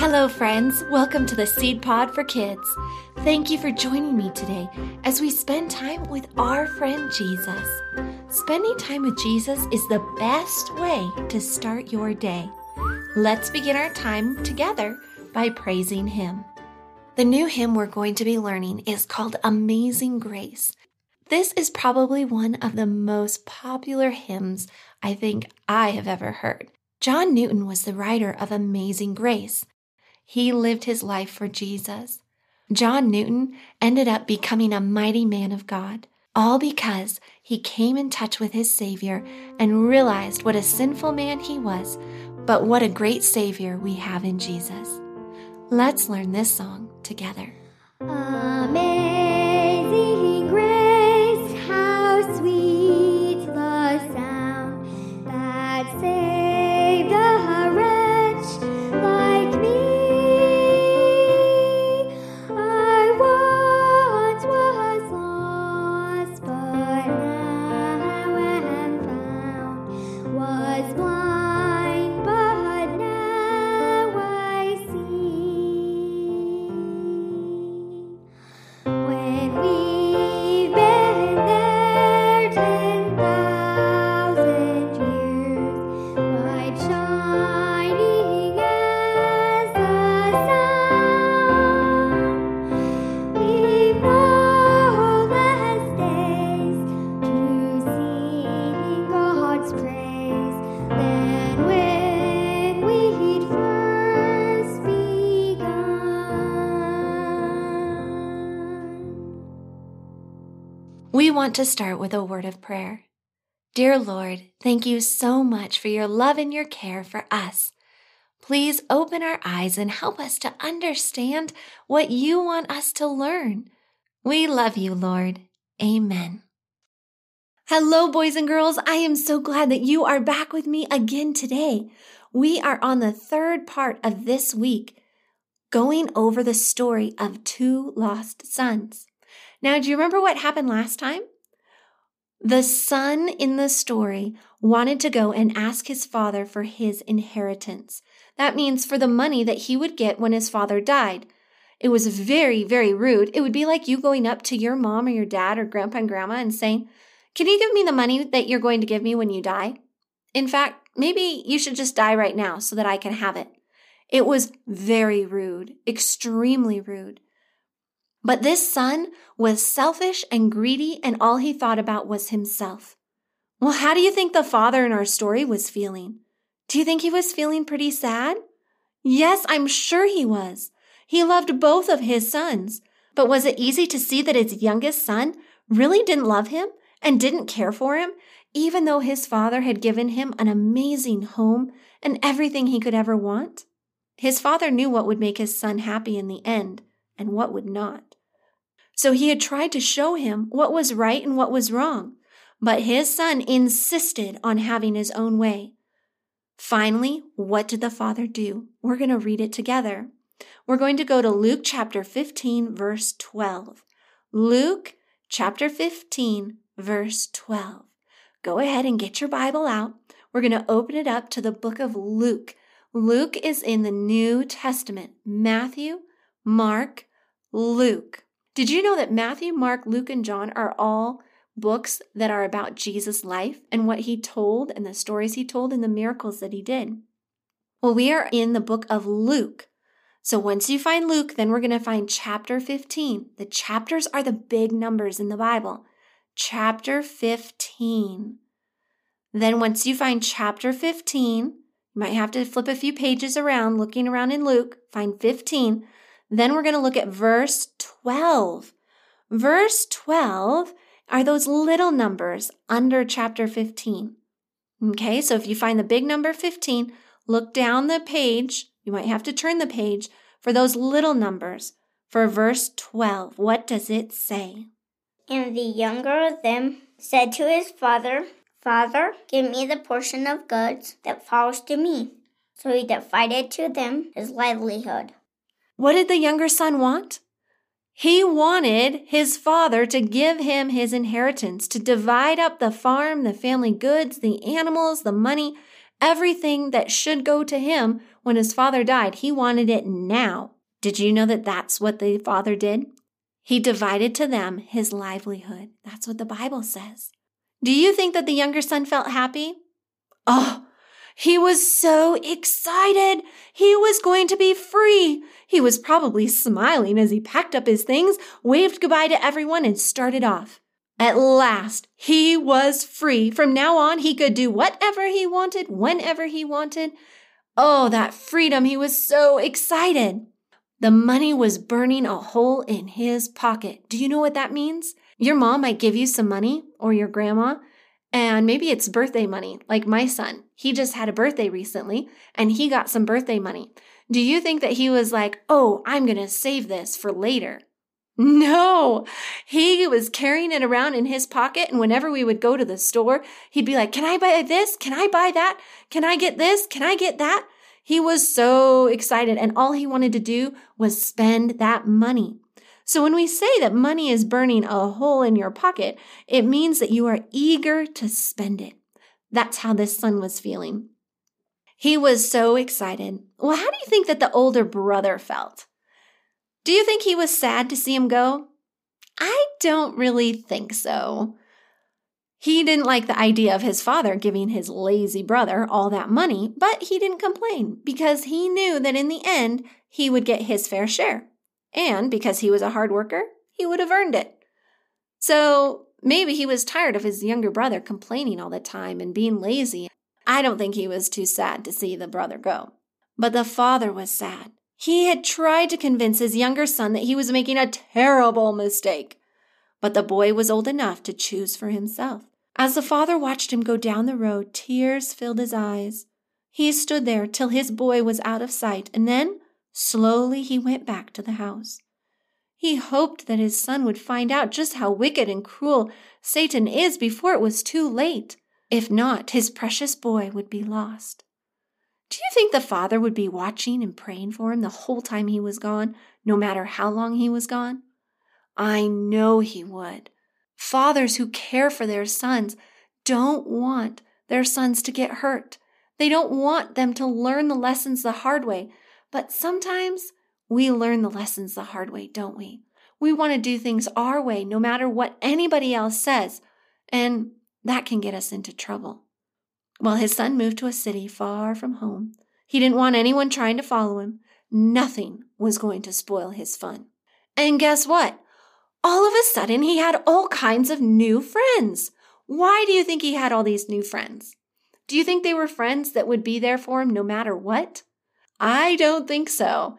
Hello, friends. Welcome to the Seed Pod for Kids. Thank you for joining me today as we spend time with our friend Jesus. Spending time with Jesus is the best way to start your day. Let's begin our time together by praising Him. The new hymn we're going to be learning is called Amazing Grace. This is probably one of the most popular hymns I think I have ever heard. John Newton was the writer of Amazing Grace. He lived his life for Jesus. John Newton ended up becoming a mighty man of God, all because he came in touch with his Savior and realized what a sinful man he was, but what a great Savior we have in Jesus. Let's learn this song together. Amazing grace, how sweet the sound that saved a wretch like me. I once was lost, but now am found, was blind, but now I see. When we've been there 10,000 years, bright shining as the sun, we've no less days to sing God's praise than when we'd first begun. We want to start with a word of prayer. Dear Lord, thank you so much for your love and your care for us. Please open our eyes and help us to understand what you want us to learn. We love you, Lord. Amen. Hello, boys and girls. I am so glad that you are back with me again today. We are on the third part of this week, going over the story of two lost sons. Now, do you remember what happened last time? The son in the story wanted to go and ask his father for his inheritance. That means for the money that he would get when his father died. It was very, very rude. It would be like you going up to your mom or your dad or grandpa and grandma and saying, "Can you give me the money that you're going to give me when you die? In fact, maybe you should just die right now so that I can have it." It was very rude, extremely rude. But this son was selfish and greedy, and all he thought about was himself. Well, how do you think the father in our story was feeling? Do you think he was feeling pretty sad? Yes, I'm sure he was. He loved both of his sons. But was it easy to see that his youngest son really didn't love him and didn't care for him, even though his father had given him an amazing home and everything he could ever want? His father knew what would make his son happy in the end and what would not. So he had tried to show him what was right and what was wrong, but his son insisted on having his own way. Finally, what did the father do? We're going to read it together. We're going to go to Luke chapter 15, verse 12. Luke chapter 15, verse 12. Go ahead and get your Bible out. We're going to open it up to the book of Luke. Luke is in the New Testament. Matthew, Mark, Luke. Did you know that Matthew, Mark, Luke, and John are all books that are about Jesus' life and what he told and the stories he told and the miracles that he did? Well, we are in the book of Luke. So once you find Luke, then we're going to find chapter 15. The chapters are the big numbers in the Bible. Chapter 15. Then once you find chapter 15, you might have to flip a few pages around, looking around in Luke, find 15. Then we're going to look at verse 12. Verse 12 are those little numbers under chapter 15. Okay, so if you find the big number 15, look down the page. You might have to turn the page for those little numbers. For verse 12, what does it say? And the younger of them said to his father, "Father, give me the portion of goods that falls to me." So he divided to them his livelihood. What did the younger son want? He wanted his father to give him his inheritance, to divide up the farm, the family goods, the animals, the money, Everything that should go to him when his father died, he wanted it now. Did you know that that's what the father did? He divided to them his livelihood. That's what the Bible says. Do you think that the younger son felt happy? Oh, he was so excited. He was going to be free. He was probably smiling as he packed up his things, waved goodbye to everyone, and started off. At last, he was free. From now on, he could do whatever he wanted, whenever he wanted. Oh, that freedom. He was so excited. The money was burning a hole in his pocket. Do you know what that means? Your mom might give you some money, or your grandma, and maybe it's birthday money, like my son. He just had a birthday recently, and he got some birthday money. Do you think that he was like, oh, I'm going to save this for later? No, he was carrying it around in his pocket, and whenever we would go to the store, he'd be like, can I buy this? Can I buy that? Can I get this? Can I get that? He was so excited, and all he wanted to do was spend that money. So when we say that money is burning a hole in your pocket, it means that you are eager to spend it. That's how this son was feeling. He was so excited. Well, how do you think that the older brother felt? Do you think he was sad to see him go? I don't really think so. He didn't like the idea of his father giving his lazy brother all that money, but he didn't complain because he knew that in the end, he would get his fair share. And because he was a hard worker, he would have earned it. So maybe he was tired of his younger brother complaining all the time and being lazy. I don't think he was too sad to see the brother go. But the father was sad. He had tried to convince his younger son that he was making a terrible mistake. But the boy was old enough to choose for himself. As the father watched him go down the road, tears filled his eyes. He stood there till his boy was out of sight, and then slowly he went back to the house. He hoped that his son would find out just how wicked and cruel Satan is before it was too late. If not, his precious boy would be lost. Do you think the father would be watching and praying for him the whole time he was gone, no matter how long he was gone? I know he would. Fathers who care for their sons don't want their sons to get hurt. They don't want them to learn the lessons the hard way. But sometimes we learn the lessons the hard way, don't we? We want to do things our way, no matter what anybody else says. And that can get us into trouble. Well, his son moved to a city far from home. He didn't want anyone trying to follow him. Nothing was going to spoil his fun. And guess what? All of a sudden, he had all kinds of new friends. Why do you think he had all these new friends? Do you think they were friends that would be there for him no matter what? I don't think so.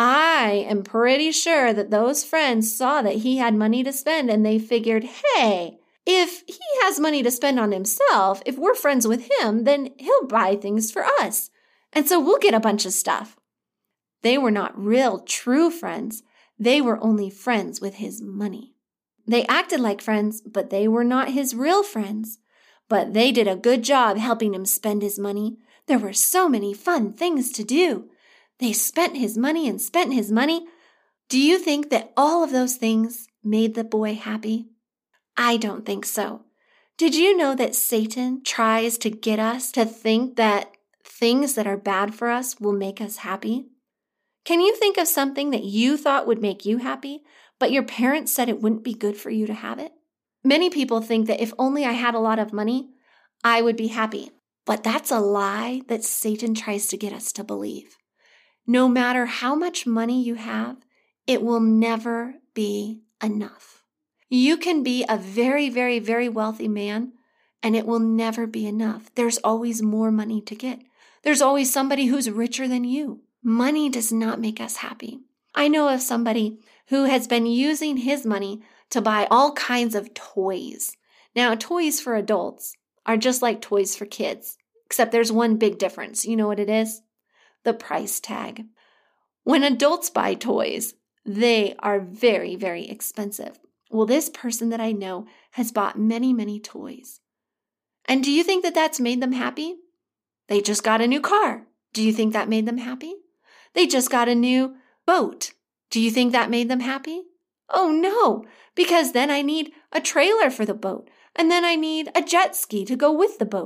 I am pretty sure that those friends saw that he had money to spend and they figured, hey, if he has money to spend on himself, if we're friends with him, then he'll buy things for us. And so we'll get a bunch of stuff. They were not real, true friends. They were only friends with his money. They acted like friends, but they were not his real friends. But they did a good job helping him spend his money. There were so many fun things to do. They spent his money and spent his money. Do you think that all of those things made the boy happy? I don't think so. Did you know that Satan tries to get us to think that things that are bad for us will make us happy? Can you think of something that you thought would make you happy, but your parents said it wouldn't be good for you to have it? Many people think that if only I had a lot of money, I would be happy. But that's a lie that Satan tries to get us to believe. No matter how much money you have, it will never be enough. You can be a very, very, very wealthy man, and it will never be enough. There's always more money to get. There's always somebody who's richer than you. Money does not make us happy. I know of somebody who has been using his money to buy all kinds of toys. Now, toys for adults are just like toys for kids, except there's one big difference. You know what it is? The price tag. When adults buy toys, they are very, very expensive. Well, this person that I know has bought many, many toys. And do you think that that's made them happy? They just got a new car. Do you think that made them happy? They just got a new boat. Do you think that made them happy? Oh no, because then I need a trailer for the boat, and then I need a jet ski to go with the boat.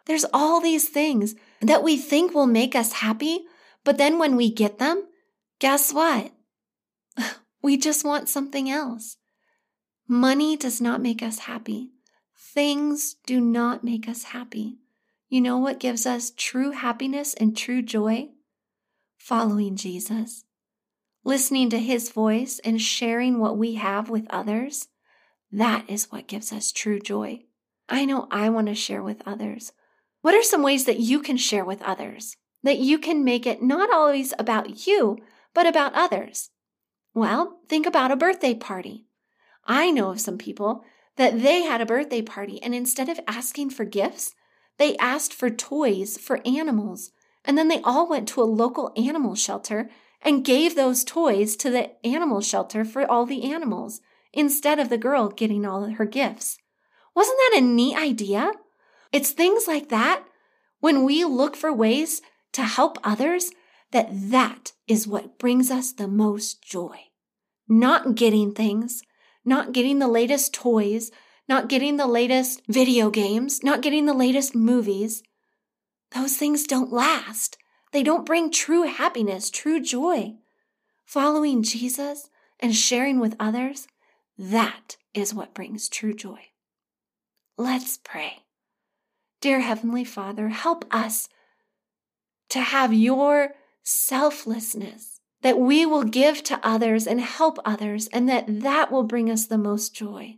There's all these things that we think will make us happy, but then when we get them, guess what? We just want something else. Money does not make us happy. Things do not make us happy. You know what gives us true happiness and true joy? Following Jesus. Listening to his voice and sharing what we have with others. That is what gives us true joy. I know I want to share with others. What are some ways that you can share with others? That you can make it not always about you, but about others? Well, think about a birthday party. I know of some people that they had a birthday party, and instead of asking for gifts, they asked for toys for animals. And then they all went to a local animal shelter and gave those toys to the animal shelter for all the animals, instead of the girl getting all of her gifts. Wasn't that a neat idea? It's things like that, when we look for ways to help others, that is what brings us the most joy. Not getting things, not getting the latest toys, not getting the latest video games, not getting the latest movies. Those things don't last. They don't bring true happiness, true joy. Following Jesus and sharing with others, that is what brings true joy. Let's pray. Dear Heavenly Father, help us to have your selflessness, that we will give to others and help others, and that will bring us the most joy.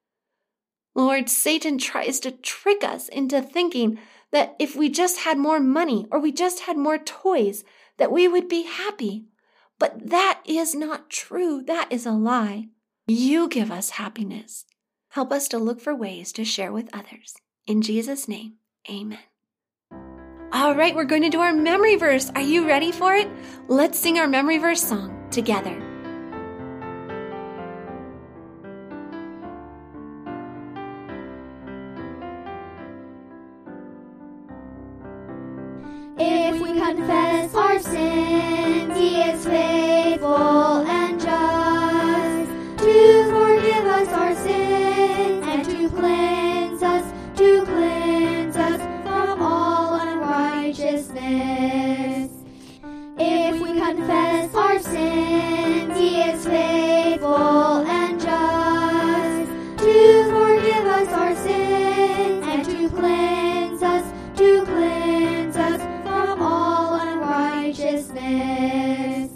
Lord, Satan tries to trick us into thinking that if we just had more money or we just had more toys, that we would be happy. But that is not true. That is a lie. You give us happiness. Help us to look for ways to share with others. In Jesus' name, amen. All right, we're going to do our memory verse. Are you ready for it? Let's sing our memory verse song together. If we confess our sins, He is faithful and just to forgive us our sins and to cleanse us from all unrighteousness. If we confess our sins, He is faithful and just to forgive us our sins and to cleanse us from all unrighteousness.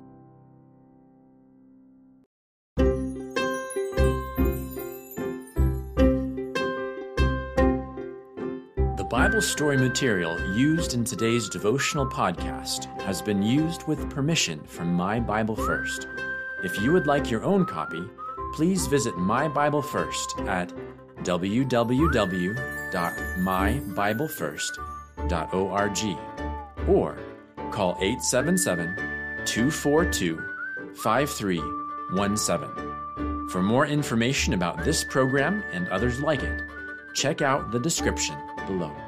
The Bible story material used in today's devotional podcast has been used with permission from My Bible First. If you would like your own copy, please visit My Bible First at www.mybiblefirst.org or call 877-242-5317. For more information about this program and others like it, check out the description below.